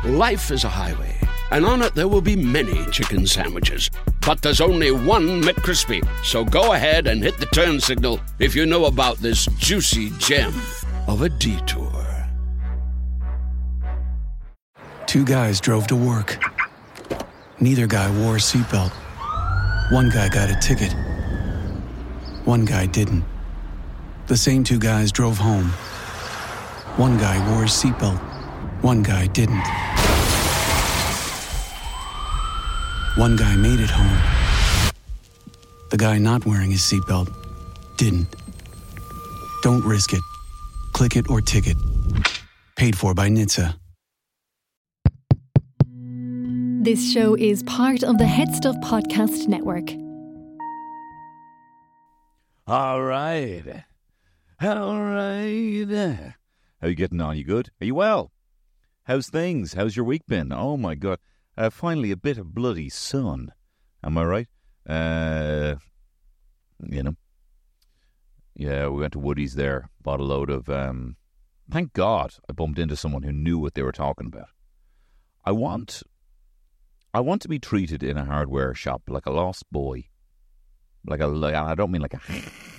Life is a highway, and on it there will be many chicken sandwiches. But there's only one McCrispy. So go ahead and hit the turn signal if you know about this juicy gem of a detour. Two guys drove to work. Neither guy wore a seatbelt. One guy got a ticket. One guy didn't. The same two guys drove home. One guy wore his seatbelt. One guy didn't. One guy made it home. The guy not wearing his seatbelt didn't. Don't risk it. Click it or ticket. Paid for by NHTSA. This show is part of the Head Stuff Podcast Network. All right. How you getting on? You good? Are you well? How's things? How's your week been? Oh, my God. Finally, a bit of bloody sun. Am I right? You know. Yeah, we went to Woody's there. Bought a load of... thank God I bumped into someone who knew what they were talking about. I want to be treated in a hardware shop like a lost boy. I don't mean like a...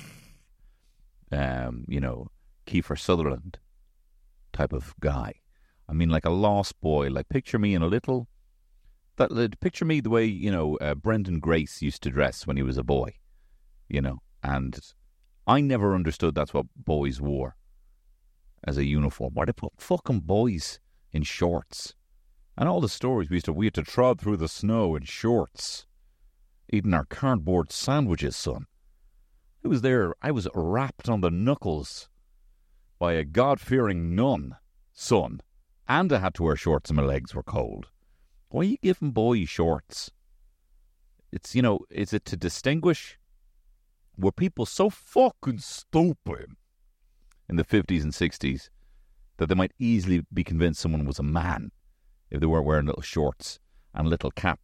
Kiefer Sutherland type of guy. I mean like a lost boy. Like picture me in a little... Picture me the way, Brendan Grace used to dress when he was a boy, and I never understood that's what boys wore as a uniform. Why they put fucking boys in shorts? And all the stories we had to trod through the snow in shorts, eating our cardboard sandwiches, son. I was wrapped on the knuckles by a God-fearing nun, son, and I had to wear shorts and my legs were cold. Why are you giving boys shorts? It's, is it to distinguish? Were people so fucking stupid in the 50s and 60s that they might easily be convinced someone was a man if they weren't wearing little shorts and a little cap?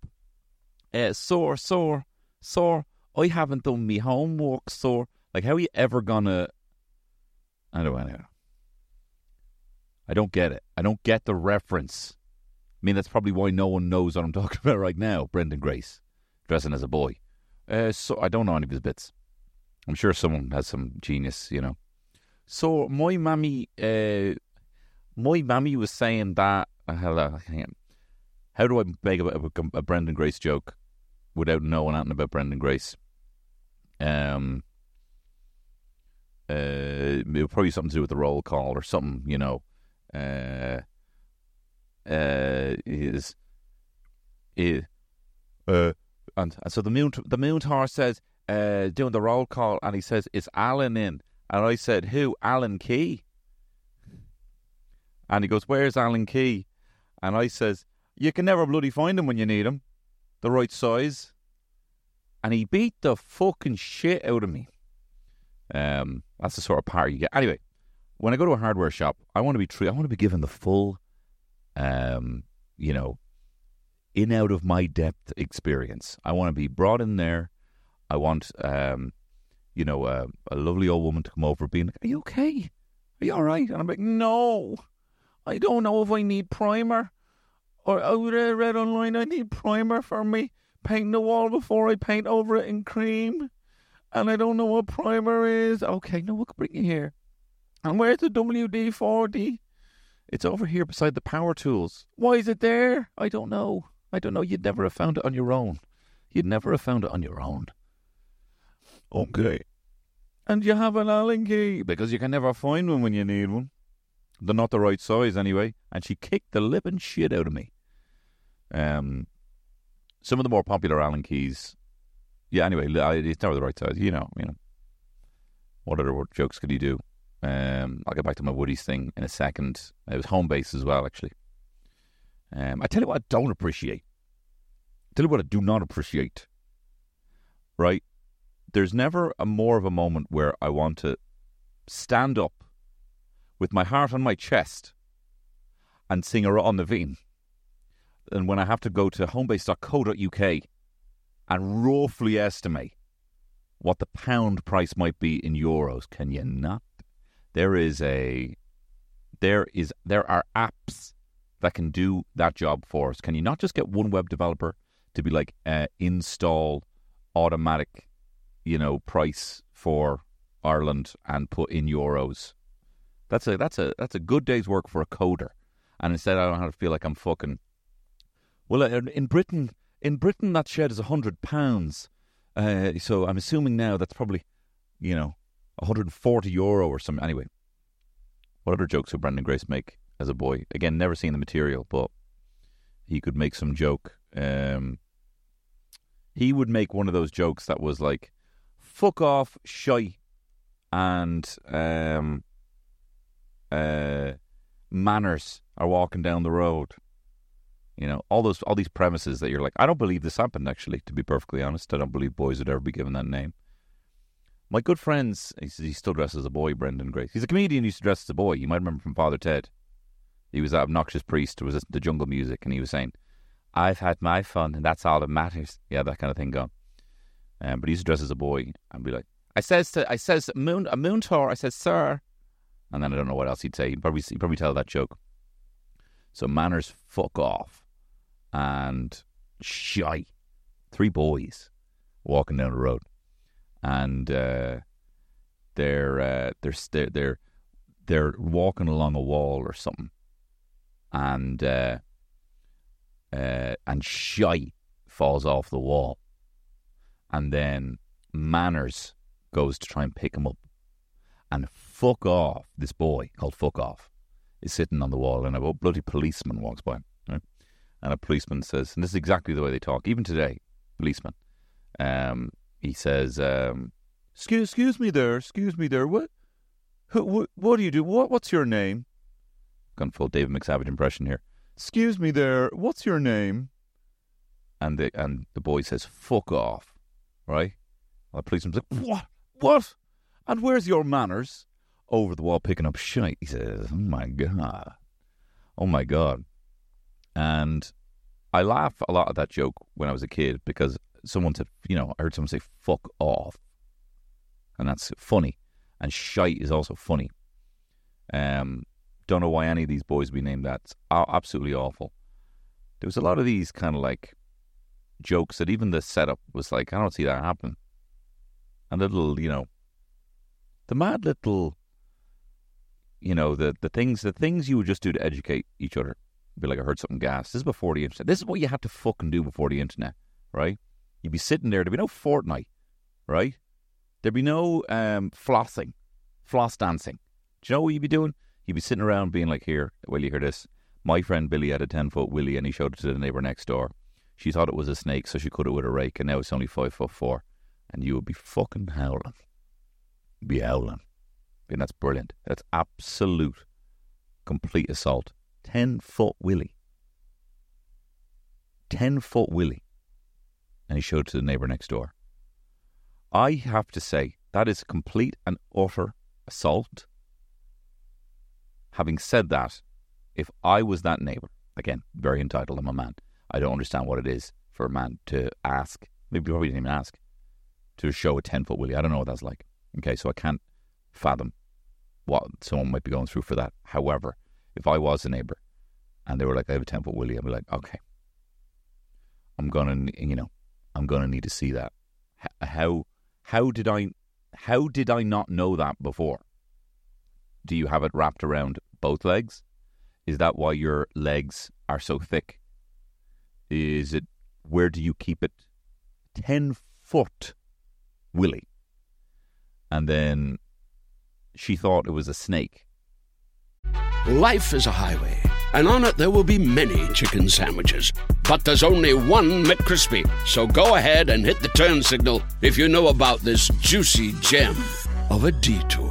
Sir, I haven't done me homework, sir. Like, how are you ever gonna... I don't get it. I don't get the reference. I mean, that's probably why no one knows what I'm talking about right now. Brendan Grace, dressing as a boy. So I don't know any of his bits. I'm sure someone has some genius, So my mammy was saying that. How do I make a Brendan Grace joke without knowing anything about Brendan Grace? It would probably something to do with the roll call or something, and so the Moontar says, doing the roll call, and he says, "Is Alan in?" And I said, "Who? Alan Key?" And he goes, "Where's Alan Key?" And I says, "You can never bloody find him when you need him, the right size." And he beat the fucking shit out of me. That's the sort of power you get. Anyway, when I go to a hardware shop, I want to be given the full, in out of my depth experience. I want to be brought in there. I want, a lovely old woman to come over being like, "Are you okay? Are you all right?" And I'm like, "No, I don't know if I need primer. Or I read online I need primer for me painting the wall before I paint over it in cream. And I don't know what primer is." "Okay, no, we'll bring you here. And where's the WD-40? "It's over here beside the power tools." "Why is it there?" "I don't know. You'd never have found it on your own. "Okay. And you have an Allen key?" "Because you can never find one when you need one. They're not the right size anyway." And she kicked the living shit out of me. Some of the more popular Allen keys. Yeah, anyway, it's never the right size. What other jokes could you do? I'll get back to my Woody's thing in a second. It was home base as well, actually. I tell you what I don't appreciate. Tell you what I do not appreciate. Right? There's never more of a moment where I want to stand up with my heart on my chest and sing a on the Veen. And when I have to go to homebase.co.uk and roughly estimate what the pound price might be in euros. Can you not? There are apps that can do that job for us? Can you not just get one web developer to be like, install automatic, price for Ireland and put in euros? That's a good day's work for a coder. And instead, I don't have to feel like I'm fucking. Well, in Britain, that shed is £100. So I'm assuming now that's probably, €140 or something. Anyway, what other jokes would Brendan Grace make as a boy? Again, never seen the material, but he could make some joke. He would make one of those jokes that was like, fuck off, shy, and manners are walking down the road. All these premises that you're like, I don't believe this happened, actually, to be perfectly honest. I don't believe boys would ever be given that name. My good friends, he still dresses as a boy, Brendan Grace. He's a comedian who used to dress as a boy. You might remember from Father Ted. He was that obnoxious priest who was listening to jungle music, and he was saying, I've had my fun, and that's all that matters. Yeah, that kind of thing going. But he used to dress as a boy and be like, I says a moon tour, I says, sir. And then I don't know what else he'd say. He'd probably tell that joke. So manners, fuck off, and shy. 3 boys walking down the road, and they're walking along a wall or something, and shy falls off the wall, and then manners goes to try and pick him up, and fuck off, this boy called Fuck Off, is sitting on the wall, and a bloody policeman walks by, right? And a policeman says, and this is exactly the way they talk, even today, policeman, he says, excuse me there, what do you do, what's your name? Gone full David McSavage impression here. Excuse me there, what's your name? And the boy says, fuck off, right? And the policeman's like, what? And where's your manners? Over the wall picking up shite. He says, oh my God. And I laugh a lot at that joke when I was a kid because someone said, I heard someone say, fuck off. And that's funny. And shite is also funny. Don't know why any of these boys would be named that. It's absolutely awful. There was a lot of these kind of like jokes that even the setup was like, I don't see that happen. And the little, the mad little, the things you would just do to educate each other. Be like, I heard something gas. This is before the internet. This is what you had to fucking do before the internet, right? You'd be sitting there. There'd be no Fortnite, right? There'd be no floss dancing. Do you know what you'd be doing? You'd be sitting around being like, here, will you hear this? My friend Billy had a 10-foot willy and he showed it to the neighbour next door. She thought it was a snake, so she cut it with a rake, and now it's only 5'4". And you would be fucking howling. Be howling. And that's brilliant. That's absolute, complete assault. 10-foot willy. 10-foot willy. And he showed it to the neighbour next door. I have to say, that is complete and utter assault. Having said that, if I was that neighbour, again, very entitled, I'm a man, I don't understand what it is for a man to ask, maybe probably didn't even ask, to show a 10-foot willy. I don't know what that's like. Okay, so I can't fathom what someone might be going through for that. However, if I was a neighbour and they were like, I have a 10-foot willy, I'd be like, okay, I'm gonna need to see that. How did I not know that before? Do you have it wrapped around both legs? Is that why your legs are so thick? Is it, where do you keep it? 10-foot willy. And then she thought it was a snake. Life is a highway, and on it there will be many chicken sandwiches. But there's only one McCrispy. So go ahead and hit the turn signal if you know about this juicy gem of a detour.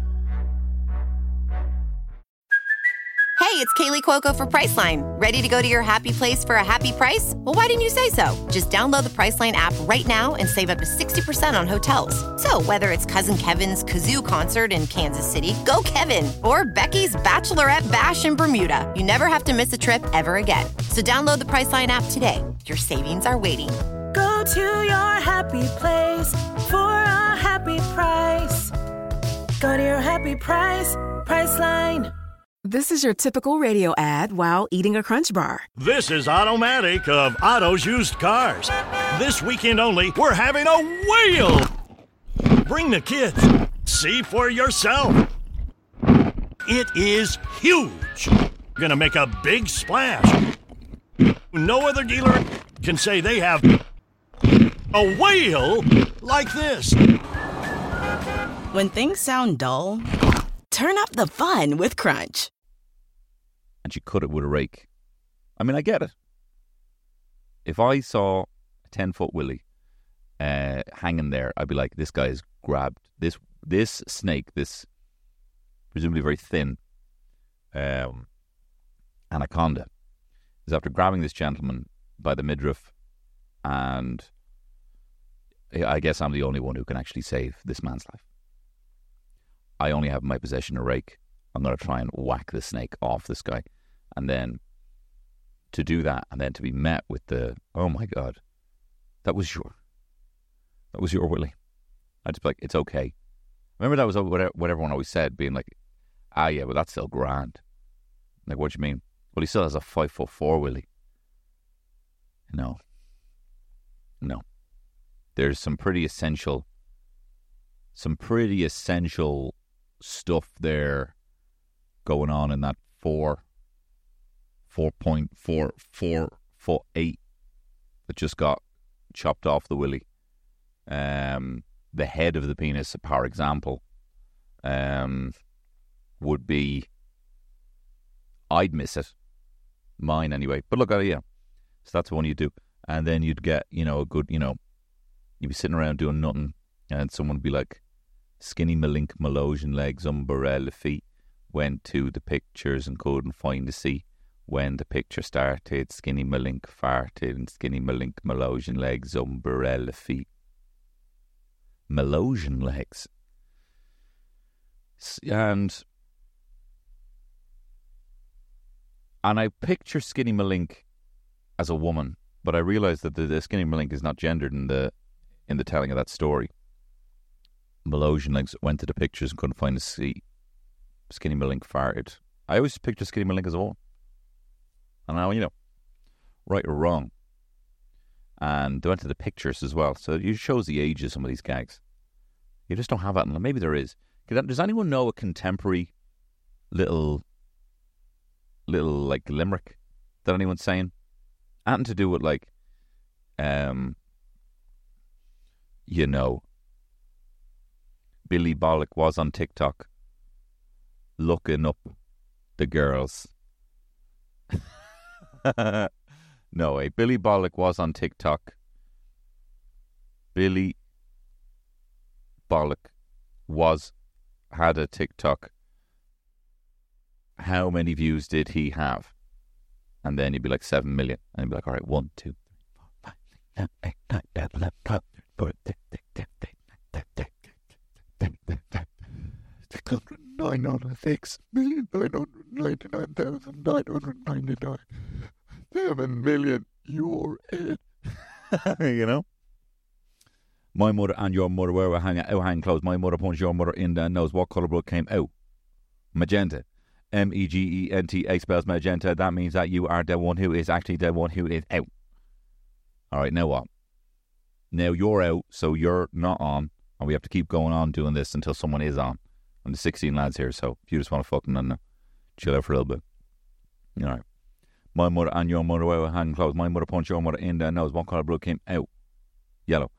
Hey, it's Kaylee Cuoco for Priceline. Ready to go to your happy place for a happy price? Well, why didn't you say so? Just download the Priceline app right now and save up to 60% on hotels. So whether it's Cousin Kevin's Kazoo Concert in Kansas City, go Kevin, or Becky's Bachelorette Bash in Bermuda, you never have to miss a trip ever again. So download the Priceline app today. Your savings are waiting. Go to your happy place for a happy price. Go to your happy price, Priceline. This is your typical radio ad while eating a Crunch Bar. This is Automatic of Otto's Used Cars. This weekend only, we're having a whale! Bring the kids. See for yourself. It is huge. Gonna make a big splash. No other dealer can say they have a whale like this. When things sound dull, turn up the fun with Crunch. And she cut it with a rake. I mean, I get it. If I saw a 10-foot willy hanging there, I'd be like, this guy's grabbed this snake, this presumably very thin anaconda, is after grabbing this gentleman by the midriff, and I guess I'm the only one who can actually save this man's life. I only have in my possession a rake. I'm going to try and whack the snake off this guy. And then to do that, and then to be met with the, oh my God, that was your willy. I'd just be like, it's okay. Remember that was what everyone always said, being like, yeah, but that's still grand. Like, what do you mean? Well, he still has a 5'4" willy. No. There's some pretty essential stuff there going on in that 4.44 foot 8 that just got chopped off the willy. The head of the penis, for example, would be, I'd miss it. Mine anyway. But look at it, yeah. So that's the one you do. And then you'd get, a good, you'd be sitting around doing nothing, and someone would be like, Skinny Malink Malosian legs, umbrella feet, went to the pictures and couldn't find the seat. When the picture started, Skinny Malink farted, and Skinny Malink Malosian legs, umbrella feet. Malosian legs. And I picture Skinny Malink as a woman, but I realise that the Skinny Malink is not gendered in the telling of that story. Malosian legs went to the pictures and couldn't find a seat. Skinny Malink farted. I always picture Skinny Malink as a woman. And now, right or wrong. And they went to the pictures as well. So it shows the age of some of these gags. You just don't have that. And maybe there is. Does anyone know a contemporary little like limerick that anyone's saying? Nothing to do with like, Billy Bollock was on TikTok looking up the girls. No, Billy Bollock was on TikTok. Billy Bollock had a TikTok. How many views did he have? And then he'd be like 7 million. And he'd be like, all right, 1, 2, 3, 4, 5, 6, 7, 8, 9, 10, 11, 12, 13, 699,999,999. 7 million. You're it. My mother and your mother were hanging close. My mother punched your mother in the nose. What colour blood came out? Magenta. MEGENTA spells magenta. That means that you are the one who is actually the one who is out. All right, now what? Now you're out, so you're not on, and we have to keep going on doing this until someone is on. And there's 16 lads here, so if you just want to fucking chill out for a little bit. All right. My mother and your mother were hanging close. My mother punched your mother in the nose. What colour blood came out? Yellow.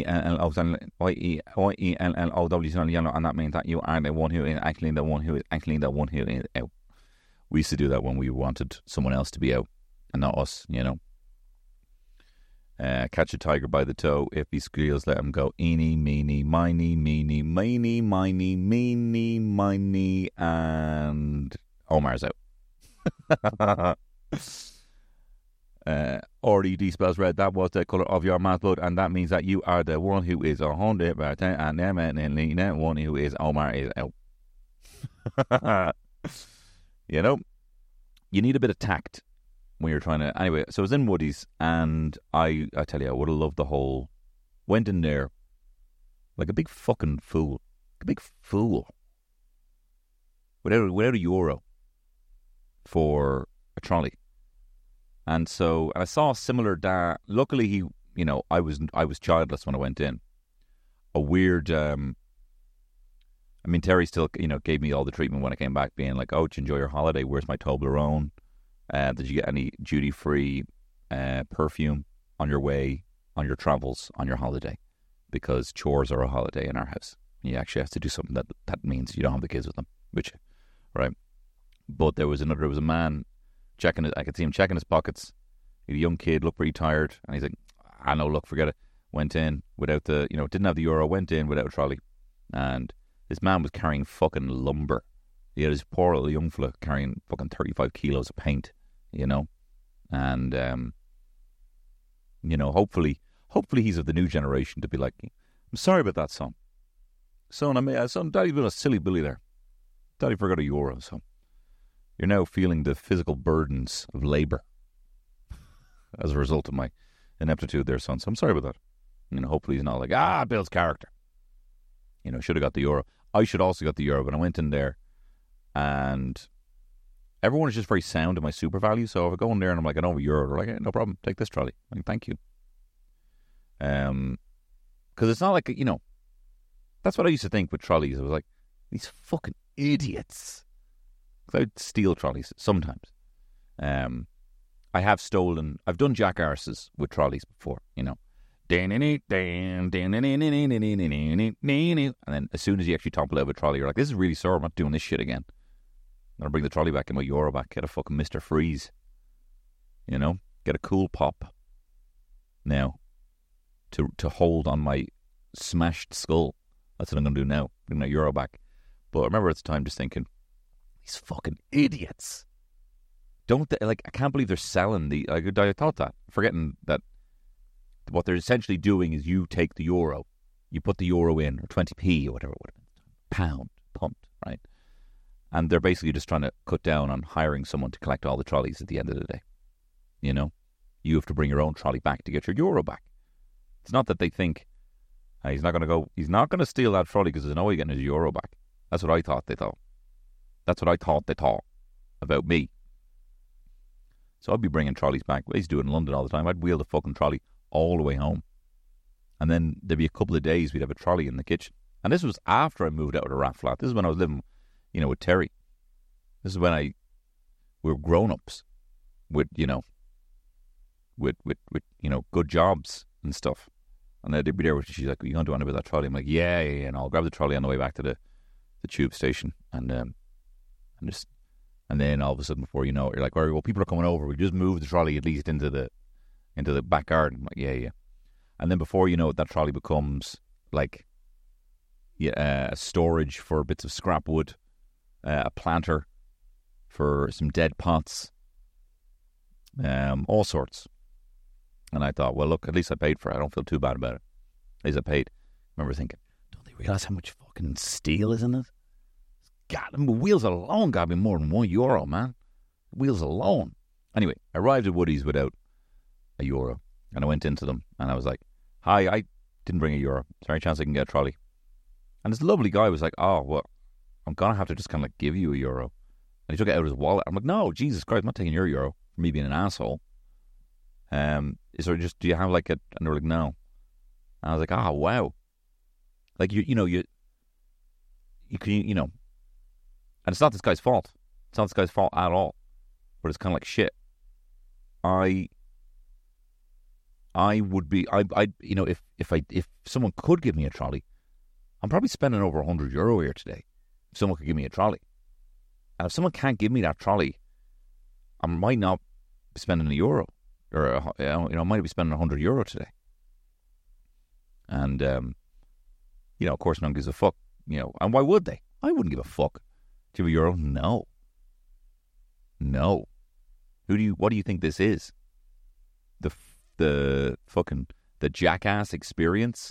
Y-E-L-L-O-W, yellow, and that means that you are the one who is actually the one who is actually the one who is out. We used to do that when we wanted someone else to be out and not us, Catch a tiger by the toe. If he squeals, let him go. Eeny, meeny, miny, meeny, miny, miny, meeny, miny, and Omar's out. RED spells red. That was the colour of your mouth blood, and that means that you are the one who is 100%, and the one who is Omar is out. You need a bit of tact when you're trying to. Anyway, so I was in Woody's, and I tell you, I would have loved the whole. Went in there like a big fucking fool, without a euro. for a trolley. And so I saw a similar dad. Luckily, he, you know, I was childless when I went in. A weird, I mean, Terry still, you know, gave me all the treatment when I came back, being like, "Oh, did you enjoy your holiday? Where's my Toblerone? Did you get any duty-free perfume on your way, on your travels, on your holiday?" Because chores are a holiday in our house. You actually have to do something that means you don't have the kids with them, which, right? But there was a man checking it. I could see him checking his pockets. He was a young kid, looked pretty tired, and he's like, "I know, look, forget it." Went in without the, you know, didn't have the euro. Went in without a trolley, and this man was carrying fucking lumber. He had his poor little young fella carrying fucking 35 kilos of paint, you know, and you know, hopefully he's of the new generation to be like, "I'm sorry about that, son. Son, Daddy's been a silly Billy there. Daddy forgot a euro, son. You're now feeling the physical burdens of labour as a result of my ineptitude there, son. So I'm sorry about that." You know, hopefully he's not like, Bill's character. You know, should have got the euro. I should also got the euro, but I went in there and everyone is just very sound in my super value. So if I go in there and I'm like, "I don't have a euro," they're like, "Hey, no problem, take this trolley." I'm like, "Thank you." Because it's not like, you know, that's what I used to think with trolleys. I was like, these fucking idiots. Because I'd steal trolleys sometimes. I've done jackarses with trolleys before, you know. And then as soon as you actually topple out of a trolley, you're like, "This is really sore, I'm not doing this shit again. I'm going to bring the trolley back, get my euro back, get a fucking Mr. Freeze. You know, get a cool pop. Now, to hold on my smashed skull. That's what I'm going to do now, bring my euro back. But I remember at the time just thinking, these fucking idiots. Don't they, like, I can't believe they're selling the, like, I thought that, forgetting that what they're essentially doing is you take the euro, you put the euro in, or 20p or whatever, pound, pumped, right? And they're basically just trying to cut down on hiring someone to collect all the trolleys at the end of the day. You know? You have to bring your own trolley back to get your euro back. It's not that they think, he's not going to steal that trolley because there's no way getting his euro back. That's what I thought they thought. That's what I thought they thought about me. So I'd be bringing trolleys back. I used to do it in London all the time. I'd wheel the fucking trolley all the way home. And then there'd be a couple of days we'd have a trolley in the kitchen. And this was after I moved out of the rat flat. This is when I was living, you know, with Terry. This is when we were grown-ups with, you know, with you know, good jobs and stuff. And they'd be there. She's like, "Are you going to do anything about that trolley?" I'm like, yeah. And I'll grab the trolley on the way back to the tube station. And then all of a sudden, before you know it, you're like, "All right, well, people are coming over. We just move the trolley at least into the back garden." I'm like, yeah. And then before you know it, that trolley becomes like a storage for bits of scrap wood, a planter for some dead pots, all sorts. And I thought, well, look, at least I paid for it. I don't feel too bad about it. At least I paid. I remember thinking, don't they realise how much fucking steel is in it? God, the wheels alone got to be more than €1, man. Wheels alone. Anyway, I arrived at Woody's without a euro. And I went into them and I was like, "Hi, I didn't bring a euro. Is there any chance I can get a trolley?" And this lovely guy was like, "Oh, well, I'm going to have to just kind of like give you a euro." And he took it out of his wallet. I'm like, "No, Jesus Christ, I'm not taking your euro for me being an asshole. Is there just, do you have like a," and they were like, "No." And I was like, "Oh, wow." Like, you know, and it's not this guy's fault. It's not this guy's fault at all. But it's kind of like, shit. I would be, you know, if someone could give me a trolley, I'm probably spending over €100 here today. If someone could give me a trolley. And if someone can't give me that trolley, I might not be spending €1. Or, you know, I might be spending €100 today. And, you know, of course, no one gives a fuck. You know, and why would they? I wouldn't give a fuck. Do you have a euro? No. What do you think this is? The Jackass Experience?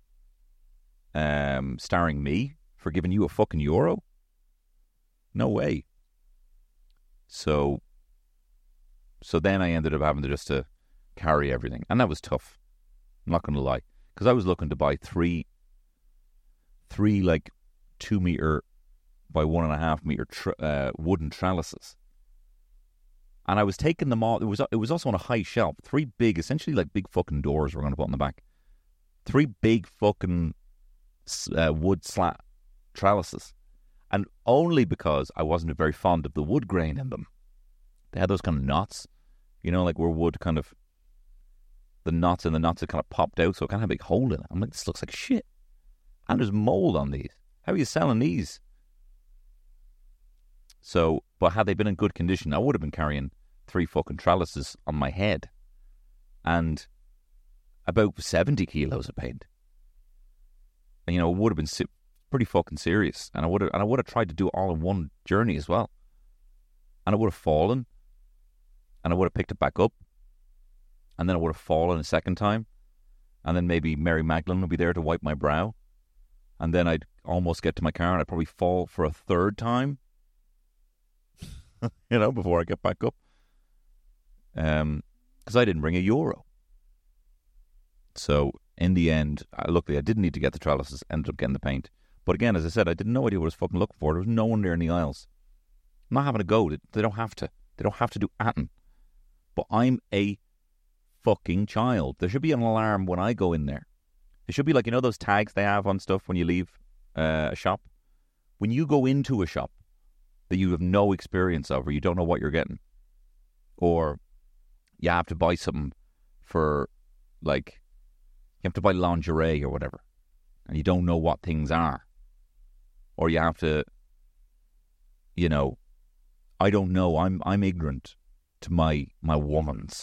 Starring me for giving you a fucking euro? No way. So then I ended up having to just carry everything. And that was tough. I'm not going to lie. Because I was looking to buy three like 2 meter by 1.5 meter wooden trellises. And I was taking them all. It was also on a high shelf. 3 big, essentially like big fucking doors we're going to put on the back. 3 big fucking wood slat trellises. And only because I wasn't very fond of the wood grain in them. They had those kind of knots, you know, like where wood kind of, the knots had kind of popped out, so it kind of had a big hole in it. I'm like, this looks like shit. And there's mold on these. How are you selling these? So, but had they been in good condition, I would have been carrying 3 fucking trellises on my head and about 70 kilos of paint. And, you know, it would have been pretty fucking serious. And I would have tried to do it all in one journey as well. And I would have fallen. And I would have picked it back up. And then I would have fallen a second time. And then maybe Mary Magdalene would be there to wipe my brow. And then I'd almost get to my car and I'd probably fall for a third time. You know, before I get back up. Because I didn't bring €1. So, in the end, luckily I didn't need to get the trellises, ended up getting the paint. But again, as I said, I did no idea what I was fucking looking for. There was no one there in the aisles. I'm not having a go. They don't have to. They don't have to do anything. But I'm a fucking child. There should be an alarm when I go in there. It should be like, you know those tags they have on stuff when you leave a shop? When you go into a shop that you have no experience of, or you don't know what you're getting, or you have to buy something for, like, you have to buy lingerie or whatever, and you don't know what things are, or you have to, you know, I don't know, I'm ignorant to my woman's,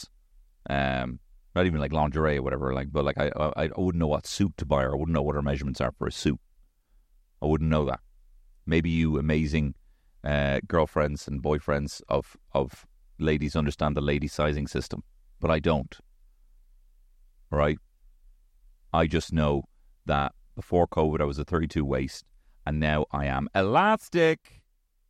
not even like lingerie or whatever, like, but like I wouldn't know what suit to buy, or I wouldn't know what her measurements are for a suit. I wouldn't know that. Maybe you amazing girlfriends and boyfriends of ladies understand the lady sizing system, but I don't. Right? I just know that before COVID I was a 32 waist, and now I am elastic.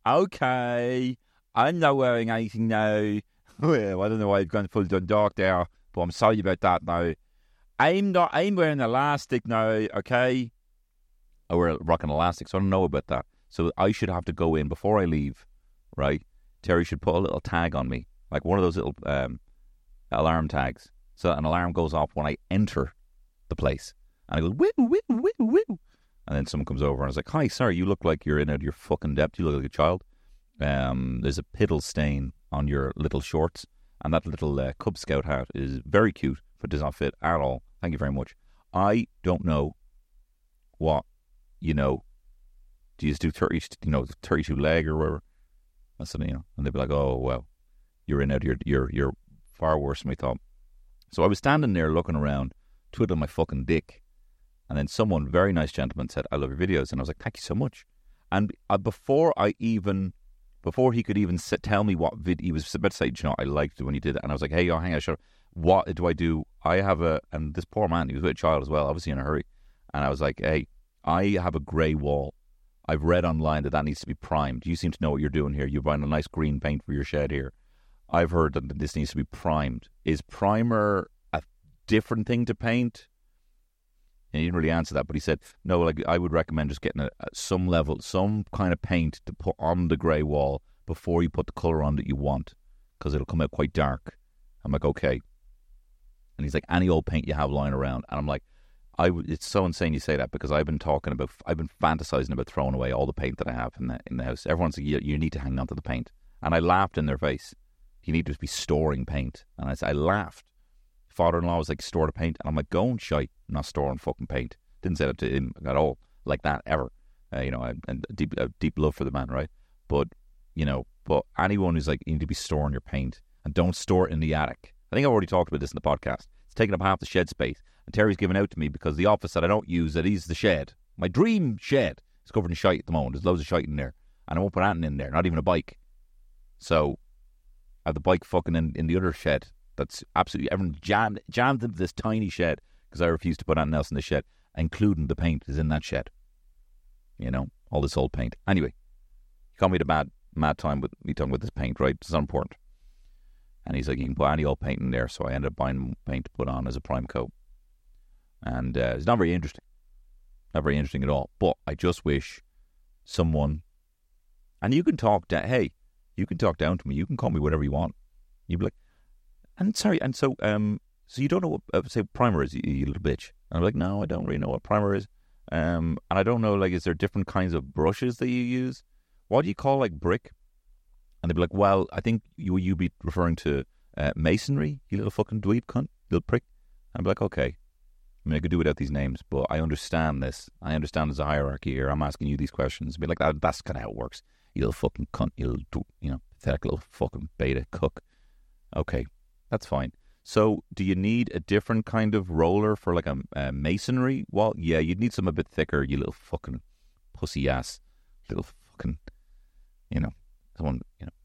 Okay, I'm not wearing anything now. Well, I don't know why I've gone full Dundalk there, but I'm sorry about that now. I'm wearing elastic now, okay? I wear rocking elastic, so I don't know about that. So I should have to go in before I leave, right? Terry should put a little tag on me, like one of those little alarm tags, so that an alarm goes off when I enter the place. And I go, woo, woo, woo, woo. And then someone comes over and I was like, hi, sorry, you look like you're in out of your fucking depth. You look like a child. There's a piddle stain on your little shorts. And that little Cub Scout hat is very cute, but does not fit at all. Thank you very much. I don't know what, you know, do you just do 32 leg or whatever? That's something, you know. And they'd be like, oh, well, you're in out of you're far worse than we thought. So I was standing there looking around, twiddling my fucking dick. And then someone, very nice gentleman, said, I love your videos. And I was like, thank you so much. And before he could even tell me what video, he was about to say, you know, I liked it when you did it. And I was like, hey, hang on, shut up. What do I do? I have and this poor man, he was with a child as well, obviously in a hurry. And I was like, hey, I have a grey wall. I've read online that needs to be primed. You seem to know what you're doing here. You're buying a nice green paint for your shed here. I've heard that this needs to be primed. Is primer a different thing to paint? And he didn't really answer that, but he said, no, like I would recommend just getting some kind of paint to put on the grey wall before you put the colour on that you want, because it'll come out quite dark. I'm like, okay. And he's like, any old paint you have lying around. And I'm like, it's so insane you say that, because I've been fantasizing about throwing away all the paint that I have in the house. Everyone's like, you need to hang on to the paint. And I laughed in their face. You need to be storing paint. And I laughed. Father-in-law was like, store the paint. And I'm like, go and shite, not storing fucking paint. Didn't say that to him at all, like that, ever. You know, and deep love for the man, right? But, you know, but anyone who's like, you need to be storing your paint, and don't store it in the attic. I think I've already talked about this in the podcast. It's taking up half the shed space. And Terry's given out to me because the office that I don't use, that is the shed. My dream shed is covered in shite at the moment. There's loads of shite in there. And I won't put anything in there, not even a bike. So I have the bike fucking in the other shed. That's absolutely, everyone jammed into this tiny shed because I refuse to put anything else in the shed, including the paint is in that shed. You know, all this old paint. Anyway, he called me the mad time with me talking about this paint, right? It's not important. And he's like, you can put any old paint in there. So I ended up buying paint to put on as a prime coat. And it's not very interesting. Not very interesting at all. But I just wish someone, and you can talk down, hey, you can talk down to me. You can call me whatever you want. You'd be like, and sorry, and so you don't know what, say, primer is, you little bitch. And I'm like, no, I don't really know what primer is. And I don't know, like, is there different kinds of brushes that you use? What do you call, like, brick? And they'd be like, well, I think you'd be referring to masonry, you little fucking dweeb cunt, little prick. And I'd be like, okay. I mean, I could do without these names, but I understand this. I understand there's a hierarchy here. I'm asking you these questions. Be like, that's kind of how it works. You little fucking cunt, you little, pathetic little fucking beta cook. Okay, that's fine. So, do you need a different kind of roller for like a masonry wall? Yeah, you'd need some a bit thicker, you little fucking pussy ass, little fucking, someone,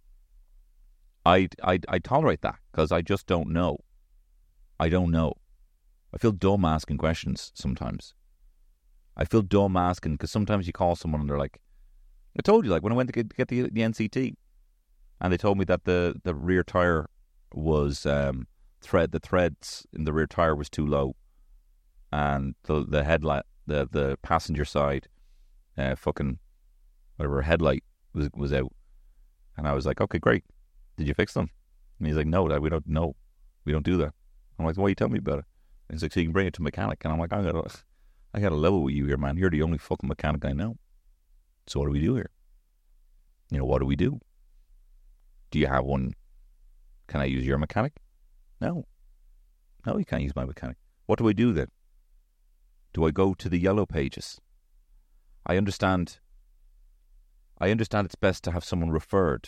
I tolerate that because I just don't know. I don't know. I feel dumb asking questions sometimes. I feel dumb asking because sometimes you call someone and they're like, I told you, like when I went to get the NCT, and they told me that the rear tire was the threads in the rear tire was too low, and the headlight, the passenger side, fucking whatever headlight was out, and I was like, okay, great. Did you fix them? And he's like, no, we don't know. We don't do that. I'm like, why are you telling me about it? And he's like, so you can bring it to a mechanic. And I'm like, I got a level with you here, man. You're the only fucking mechanic I know. So what do we do here? What do we do? Do you have one? Can I use your mechanic? No, you can't use my mechanic. What do I do then? Do I go to the yellow pages? I understand it's best to have someone referred.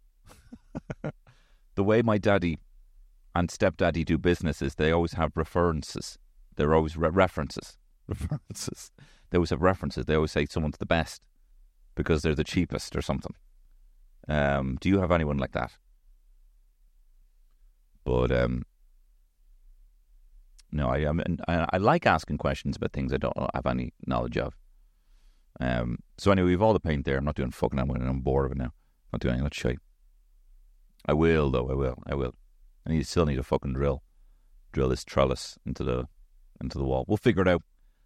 The way my daddy and stepdaddy do business is they always have references. They're always references. References. They always have references. They always say someone's the best because they're the cheapest or something. Do you have anyone like that? But no, I like asking questions about things I don't have any knowledge of. So anyway, we've all the paint there. I'm not doing fucking anything. I'm bored of it now. I'm not doing any of that shit. I will though. I will. I still need to fucking drill this trellis into the wall. We'll figure it out.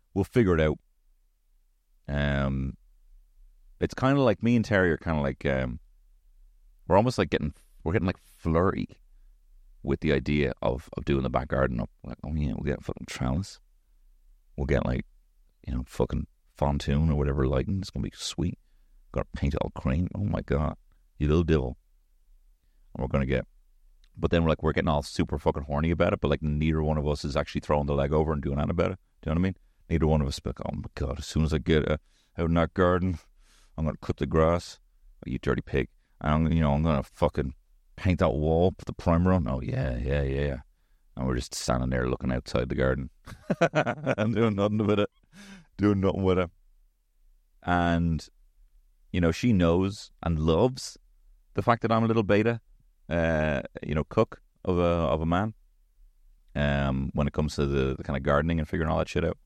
It's kind of like me and Terry are kind of like we're almost like getting like flirty with the idea of doing the back garden up. Like, oh yeah, we'll get fucking trellis. We'll get like fucking Fontoon or whatever lighting. It's gonna be sweet. Got to paint it all cream. Oh my god, you little devil. And we're gonna get. But then we're getting all super fucking horny about it, but like neither one of us is actually throwing the leg over and doing anything about it. Do you know what I mean? Neither one of us is like, oh my god, as soon as I get out in that garden, I'm going to clip the grass. Oh, you dirty pig. And I'm going to fucking paint that wall, put the primer on. Oh yeah. And we're just standing there looking outside the garden. and doing nothing with it. And, she knows and loves the fact that I'm a little beta. Cook of a man when it comes to the kind of gardening and figuring all that shit out.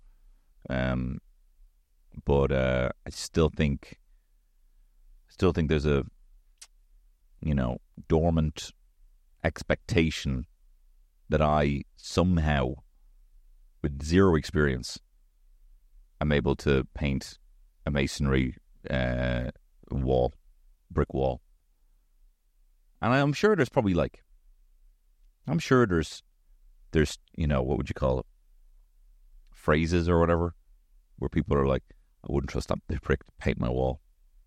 But I still think there's a dormant expectation that I somehow, with zero experience, am able to paint a masonry brick wall. And I'm sure there's probably there's what would you call it? Phrases or whatever, where people are like, I wouldn't trust that prick to paint my wall.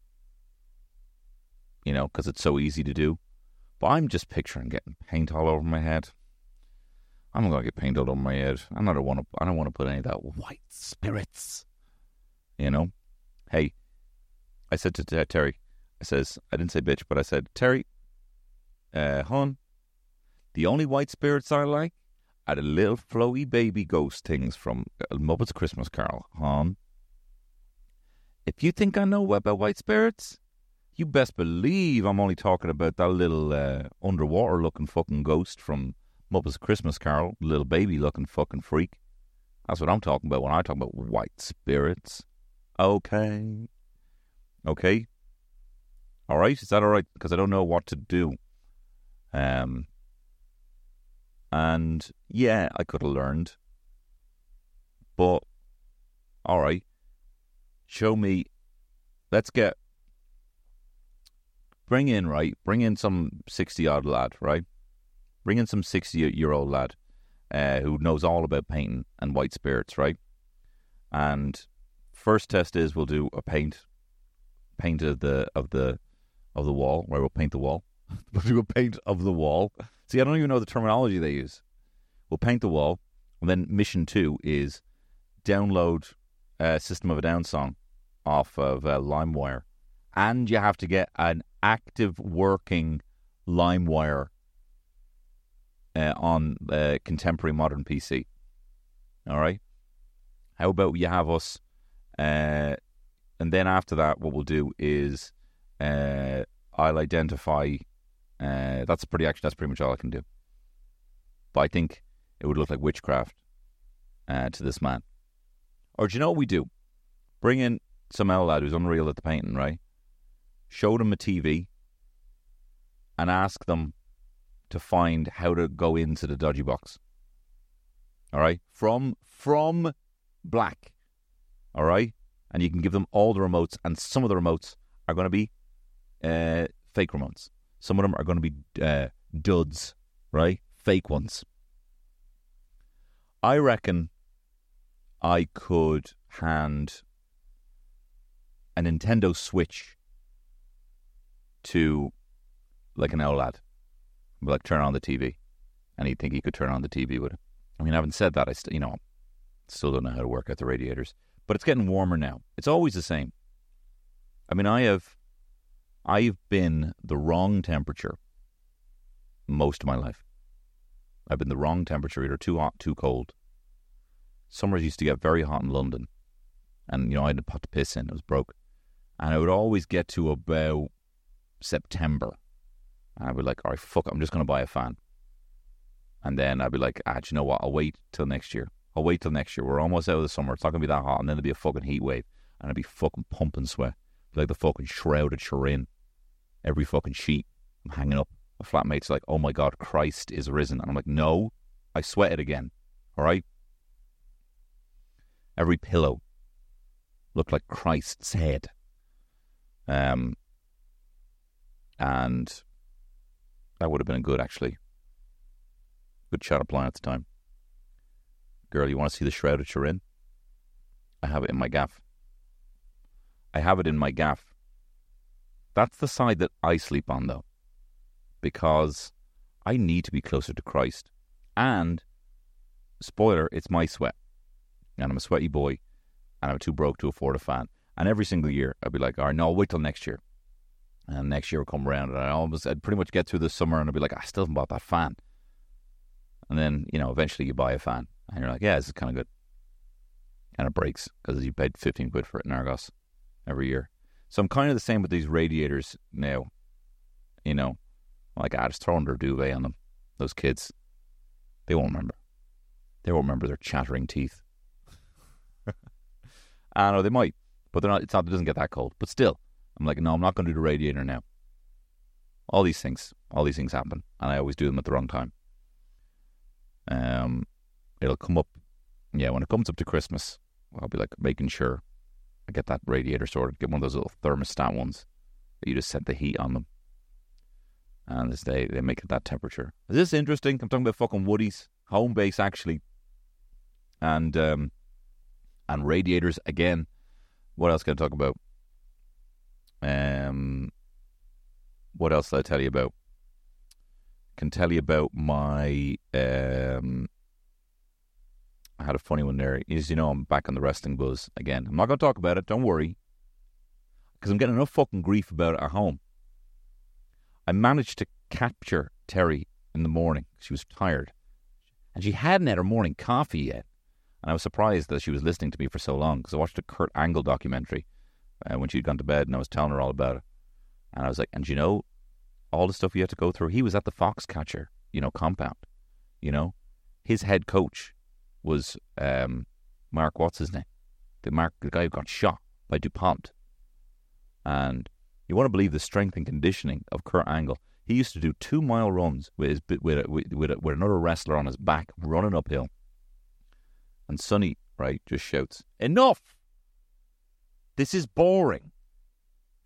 Because it's so easy to do. But I'm just picturing getting paint all over my head. I'm not going to get paint all over my head. I don't want to put any of that white spirits. Hey, I said to Terry, I didn't say bitch, but I said, Terry, hon, the only white spirits I like are the little flowy baby ghost things from Muppets Christmas Carol, hon. If you think I know about white spirits, you best believe I'm only talking about that little underwater looking fucking ghost from Muppets Christmas Carol, little baby looking fucking freak. That's what I'm talking about when I talk about white spirits. Okay. All right, is that all right? Because I don't know what to do. And yeah, I could have learned, but all right, show me. Bring in some 60-odd lad, right? Bring in some 60-year-old lad who knows all about painting and white spirits, right? And first test is we'll do a paint of the wall, where we'll paint the wall. We'll do a paint of the wall. See, I don't even know the terminology they use. We'll paint the wall, and then mission 2 is download System of a Down song off of LimeWire, and you have to get an active working LimeWire on contemporary modern PC. All right. How about you have us, and then after that, what we'll do is I'll identify. That's pretty much all I can do. But I think it would look like witchcraft to this man. Or do you know what we do? Bring in some lad who's unreal at the painting, right? Show them a TV and ask them to find how to go into the dodgy box. All right? From black. All right? And you can give them all the remotes, and some of the remotes are going to be fake remotes. Some of them are going to be duds, right? Fake ones. I reckon I could hand a Nintendo Switch to like an old lad. Like, turn on the TV. And he'd think he could turn on the TV with it. I mean, having said that, I still don't know how to work out the radiators. But it's getting warmer now. It's always the same. I mean, I've been the wrong temperature most of my life. I've been the wrong temperature, either too hot, too cold. Summers used to get very hot in London. And, I had a pot to piss in. It was broke. And I would always get to about September. And I'd be like, all right, fuck it, I'm just going to buy a fan. And then I'd be like, do you know what? I'll wait till next year. We're almost out of the summer. It's not going to be that hot. And then there'll be a fucking heat wave. And I'd be fucking pumping sweat. Like the fucking shrouded Turin. Every fucking sheet I'm hanging up. My flatmate's like, oh my God, Christ is risen. And I'm like, no, I sweated again. All right? Every pillow looked like Christ's head. And that would have been good, actually. Good shot of plan at the time. Girl, you want to see the shrouded Turin? I have it in my gaff. That's the side that I sleep on, though. Because I need to be closer to Christ. And, spoiler, it's my sweat. And I'm a sweaty boy. And I'm too broke to afford a fan. And every single year, I'd be like, all right, no, I'll wait till next year. And next year will come around. And I'd pretty much get through the summer and I'd be like, I still haven't bought that fan. And then, eventually you buy a fan. And you're like, yeah, this is kind of good. And it breaks because you paid 15 quid for it in Argos every year. So I'm kind of the same with these radiators now. Like, just throw under a duvet on them. Those kids, they won't remember. They won't remember their chattering teeth. I know they might, but they're not. It doesn't get that cold. But still, I'm like, no, I'm not going to do the radiator now. All these things happen, and I always do them at the wrong time. It'll come up, when it comes up to Christmas, I'll be like making sure I get that radiator sorted. Get one of those little thermostat ones that you just set the heat on them, and they make it that temperature. Is this interesting? I'm talking about fucking Woodies, home base actually, and radiators again. What else can I talk about? What else did I tell you about? Can tell you about my I had a funny one there. I'm back on the wrestling buzz again. I'm not going to talk about it, don't worry, because I'm getting enough fucking grief about it at home. I managed to capture Terry in the morning. She was tired, and she hadn't had her morning coffee yet. And I was surprised that she was listening to me for so long, because I watched a Kurt Angle documentary when she'd gone to bed, and I was telling her all about it. And I was like, and all the stuff you had to go through. He was at the Foxcatcher, compound. His head coach was Mark, what's his name? The guy who got shot by DuPont. And you want to believe the strength and conditioning of Kurt Angle. He used to do 2-mile runs with another wrestler on his back, running uphill. And Sonny, right, just shouts, enough! This is boring.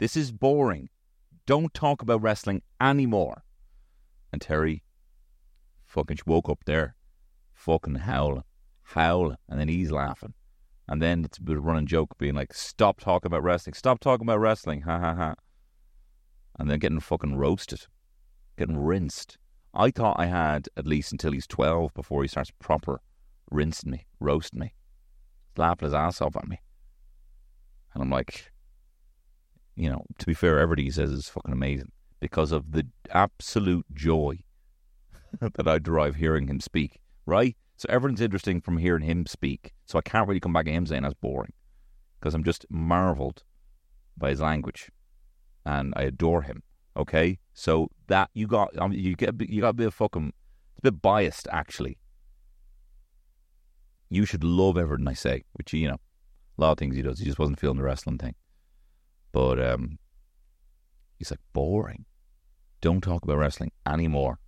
Don't talk about wrestling anymore. And Terry Fucking, she woke up there, fucking howling, and then he's laughing. And then it's a bit of a running joke being like, stop talking about wrestling, ha ha ha. And then getting fucking roasted, getting rinsed. I thought I had at least until he's 12 before he starts proper rinsing me, roasting me, slapping his ass off at me. And I'm like, you know, to be fair, everything he says is fucking amazing because of the absolute joy that I derive hearing him speak, right? So everything's interesting from hearing him speak. So I can't really come back to him saying that's boring because I'm just marvelled by his language and I adore him. Okay, so that you got a bit of fucking, it's a bit biased actually. You should love everything I say, which, you know, a lot of things he does. He just wasn't feeling the wrestling thing. But he's like, boring. Don't talk about wrestling anymore.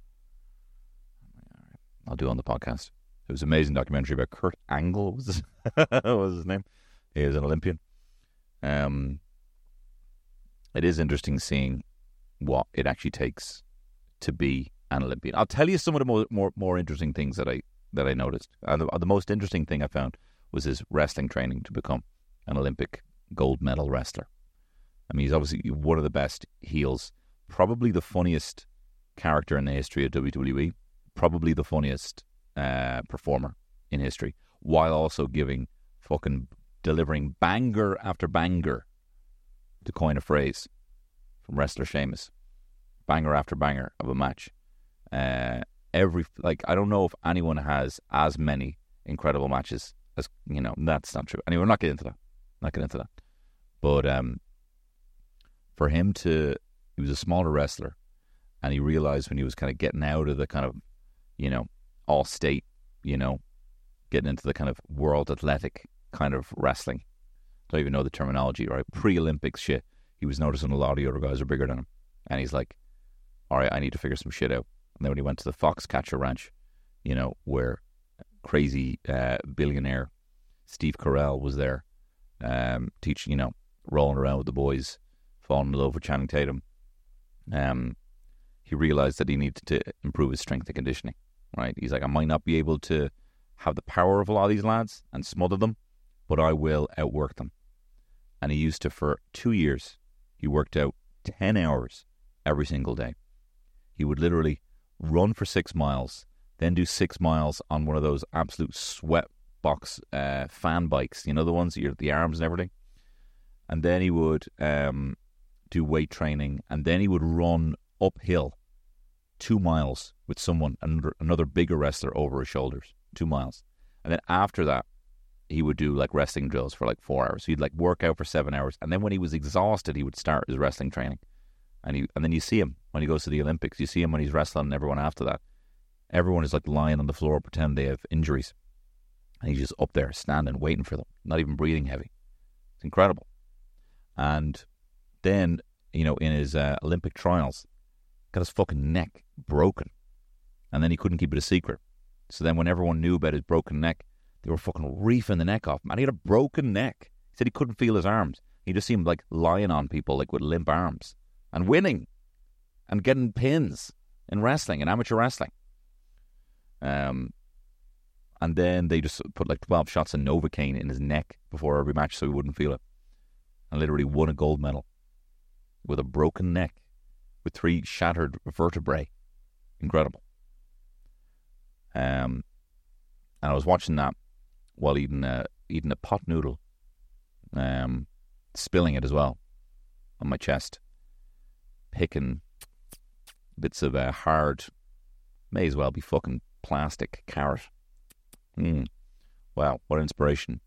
I'll do it on the podcast. It was an amazing documentary about Kurt Angle. What was his name? He is an Olympian. It is interesting seeing what it actually takes to be an Olympian. I'll tell you some of the more interesting things that I noticed. The most interesting thing I found was his wrestling training to become an Olympic gold medal wrestler. I mean, he's obviously one of the best heels, probably the funniest character in the history of WWE, probably the funniest performer in history, while also delivering banger after banger, to coin a phrase from wrestler Sheamus, banger after banger of a match. I don't know if anyone has as many incredible matches as, you know, that's not true. Anyway, we're not getting into that. But for him he was a smaller wrestler, and he realized when he was kind of getting out of the kind of, you know, all state, you know, getting into the kind of world athletic kind of wrestling. Don't even know the terminology, right? Pre-Olympics shit. He was noticing a lot of the other guys are bigger than him. And he's like, all right, I need to figure some shit out. And then when he went to the Foxcatcher Ranch, you know, where crazy billionaire Steve Carell was there, teaching, you know, rolling around with the boys, falling in love with Channing Tatum, he realized that he needed to improve his strength and conditioning, right? He's like, I might not be able to have the power of a lot of these lads and smother them, but I will outwork them. And he used to, for 2 years, he worked out 10 hours every single day. He would literally run for 6 miles, then do 6 miles on one of those absolute sweat box fan bikes, you know, the ones that you're the arms and everything. And then he would do weight training, and then he would run uphill 2 miles with someone, another bigger wrestler over his shoulders, 2 miles. And then after that, he would do like wrestling drills for like 4 hours. So he'd like work out for 7 hours, and then when he was exhausted, he would start his wrestling training. And then you see him when he goes to the Olympics. You see him when he's wrestling, and everyone after that, everyone is like lying on the floor, pretend they have injuries, and he's just up there standing, waiting for them, not even breathing heavy. It's incredible. And then, you know, in his Olympic trials, got his fucking neck broken, and then he couldn't keep it a secret. So then when everyone knew about his broken neck, they were fucking reefing the neck off him. And he had a broken neck. He said he couldn't feel his arms. He just seemed like lying on people like with limp arms and winning and getting pins in wrestling, in amateur wrestling. And then they just put like 12 shots of Novocaine in his neck before every match so he wouldn't feel it. And literally won a gold medal with a broken neck with 3 shattered vertebrae. Incredible. And I was watching that while eating a pot noodle, spilling it as well on my chest, picking bits of hard, may as well be fucking plastic carrot. Wow, what inspiration.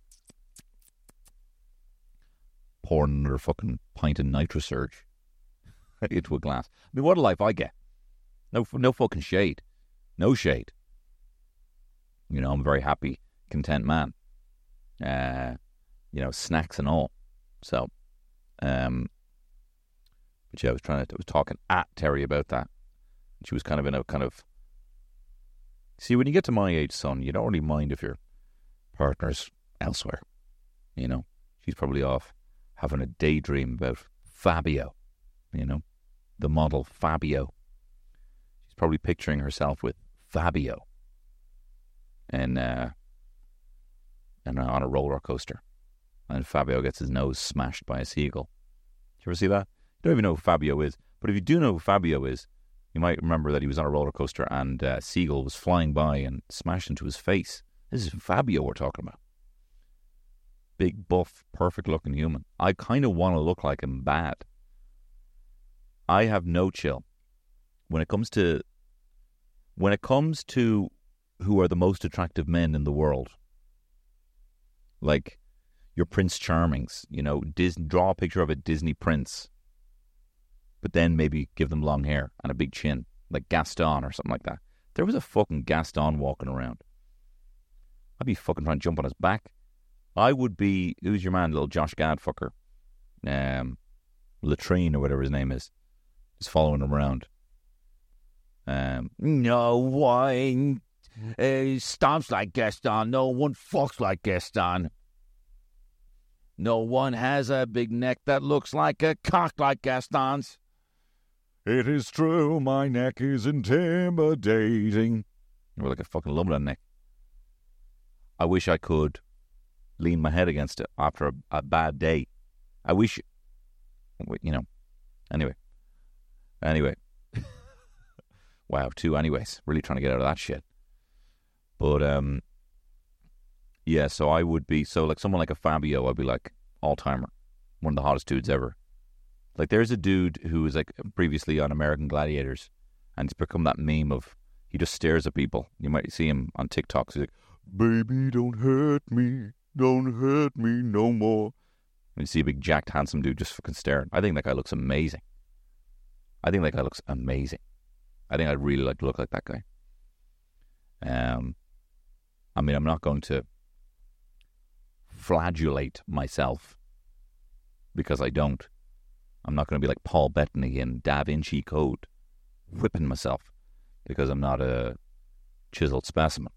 Pouring another fucking pint of NitroSurge into a glass. I mean, what a life I get. No fucking shade. No shade. You know, I'm a very happy, content man. You know, snacks and all. So, but yeah, I was talking at Terry about that. She was kind of in a kind of, see, when you get to my age, son, you don't really mind if your partner's elsewhere. You know, she's probably off having a daydream about Fabio, you know, the model Fabio. She's probably picturing herself with Fabio and on a roller coaster, and Fabio gets his nose smashed by a seagull. Did you ever see that? You don't even know who Fabio is, but if you do know who Fabio is, you might remember that he was on a roller coaster and a seagull was flying by and smashed into his face. This is Fabio we're talking about. Big, buff, perfect-looking human. I kind of want to look like him bad. I have no chill when it comes to who are the most attractive men in the world. Like your Prince Charmings, draw a picture of a Disney prince, but then maybe give them long hair and a big chin, like Gaston or something like that. If there was a fucking Gaston walking around, I'd be fucking trying to jump on his back. I would be, who's your man, little Josh Gad fucker? Latrine or whatever his name is. Just following him around. No one stomps like Gaston. No one fucks like Gaston. No one has a big neck that looks like a cock like Gaston's. It is true, my neck is intimidating. You're like a fucking love that neck. I wish I could lean my head against it after a bad day. I wish, Anyway. Wow, 2 anyways. Really trying to get out of that shit. But, yeah, so I would be, someone like a Fabio, I'd be like, all-timer. One of the hottest dudes ever. Like, there's a dude who was, like, previously on American Gladiators, and it's become that meme of, he just stares at people. You might see him on TikTok. So he's like, baby, don't hurt me no more. And you see a big, jacked, handsome dude just fucking staring. I think that guy looks amazing. I think I'd really like to look like that guy. I'm not going to flagellate myself because I don't. I'm not going to be like Paul Bettany in Da Vinci Code, whipping myself because I'm not a chiseled specimen.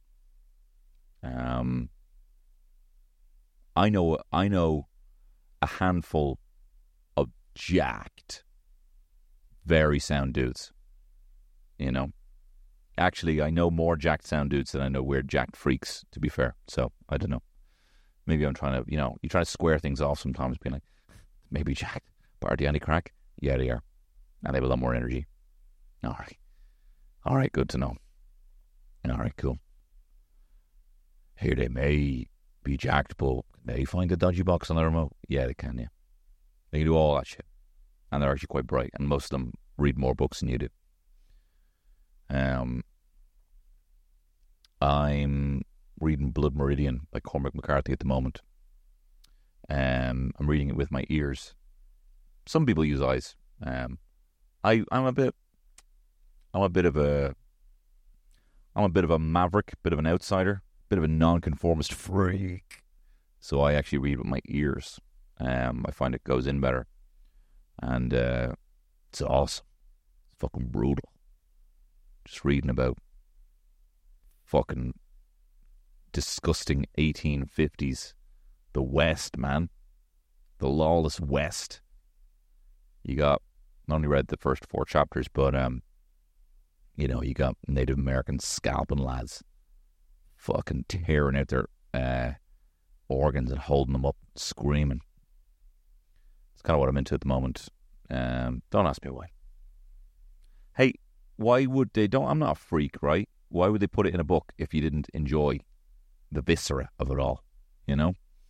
I know a handful of jacked, very sound dudes. Actually, I know more jacked sound dudes than I know weird jacked freaks, to be fair. So, I don't know. Maybe I'm trying to, you try to square things off sometimes, being like, maybe jacked, but are they anti-crack? Yeah, they are. And they have a lot more energy. All right, good to know. All right, cool. Here they may be jacked, but they find a dodgy box on the remote. Yeah, they can, yeah. They can do all that shit. And they're actually quite bright. And most of them read more books than you do. I'm reading Blood Meridian by Cormac McCarthy at the moment. I'm reading it with my ears. Some people use eyes. I'm a bit of a maverick, bit of an outsider, bit of a nonconformist freak. So I actually read with my ears. I find it goes in better. And it's awesome. It's fucking brutal. Just reading about fucking disgusting 1850s. The West, man. The lawless West. You got, not only read the first 4 chapters, but, you got Native Americans scalping lads. Fucking tearing out their organs and holding them up, screaming. It's kind of what I'm into at the moment. Don't ask me why. Hey, why would they, I'm not a freak, right? Why would they put it in a book if you didn't enjoy the viscera of it all, Yeah,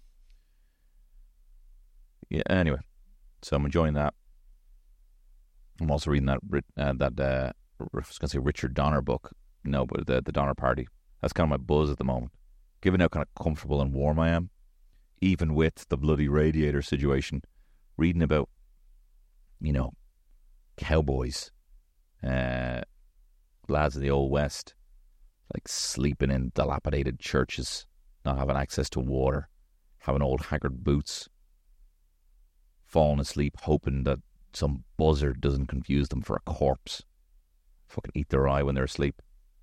anyway. So I'm enjoying that. I'm also reading I was going to say Richard Donner book. No, but the Donner Party. That's kind of my buzz at the moment. Given how kind of comfortable and warm I am, even with the bloody radiator situation, reading about, cowboys, lads of the Old West, like sleeping in dilapidated churches, not having access to water, having old haggard boots, falling asleep hoping that some buzzard doesn't confuse them for a corpse, fucking eat their eye when they're asleep.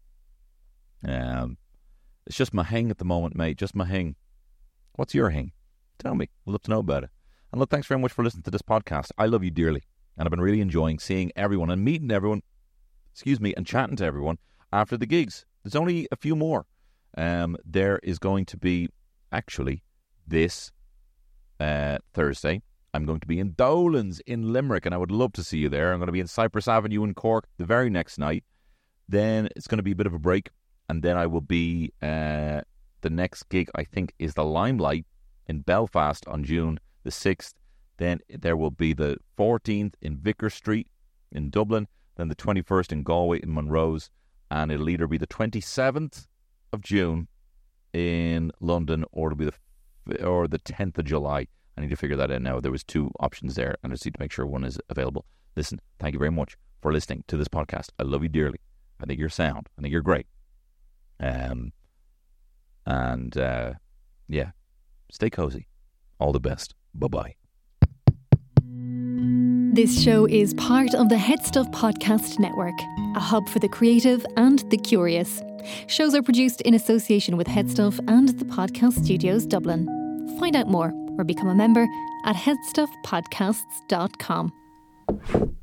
It's just my hang at the moment, mate, just my hang. What's your hang? Tell me, I'd love to know about it. And look, thanks very much for listening to this podcast. I love you dearly, and I've been really enjoying seeing everyone and meeting everyone, and chatting to everyone. after the gigs. There's only a few more. There is going to be, actually, this Thursday, I'm going to be in Dolan's in Limerick, and I would love to see you there. I'm going to be in Cypress Avenue in Cork the very next night. Then it's going to be a bit of a break, and then I will be, the next gig, I think, is the Limelight in Belfast on June the 6th. Then there will be the 14th in Vicar Street in Dublin, then the 21st in Galway in Monrose, and it'll either be the 27th of June in London or it'll be the 10th of July. I need to figure that out now. There was 2 options there, and I just need to make sure one is available. Listen, thank you very much for listening to this podcast. I love you dearly. I think you're sound. I think you're great. Yeah, stay cozy. All the best. Bye-bye. This show is part of the Head Stuff Podcast Network, a hub for the creative and the curious. Shows are produced in association with Head Stuff and the Podcast Studios Dublin. Find out more or become a member at headstuffpodcasts.com.